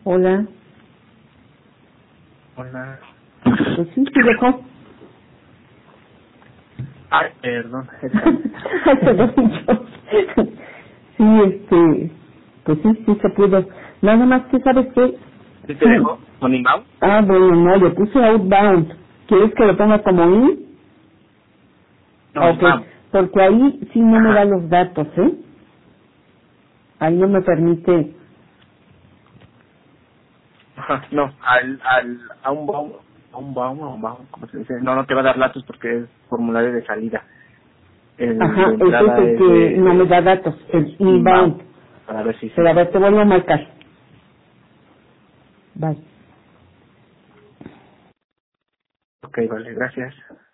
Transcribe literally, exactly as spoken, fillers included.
Hola. Hola. Pues sí, sí dejó. Ay, perdón. Ay, perdón, yo. Sí, este, pues sí, sí se pudo. Nada más que, ¿sabes qué? ¿Sí te dejó? ¿Con inbound? Ah, bueno, no, le puse outbound. ¿Quieres que lo ponga como in? No, Ok, inbound. porque ahí sí no me da Ajá. los datos, ¿eh? Ahí no me permite. Ajá. No, al, al, a un bound, a un bound, a un bound, ¿cómo se dice? No, no te va a dar datos porque es formulario de salida. El Ajá, de ese es entrada el es que de, no me da de datos, el inbound. inbound. Para ver si Pero sí. a ver, te vuelvo a marcar. Bye. Ok, vale, gracias.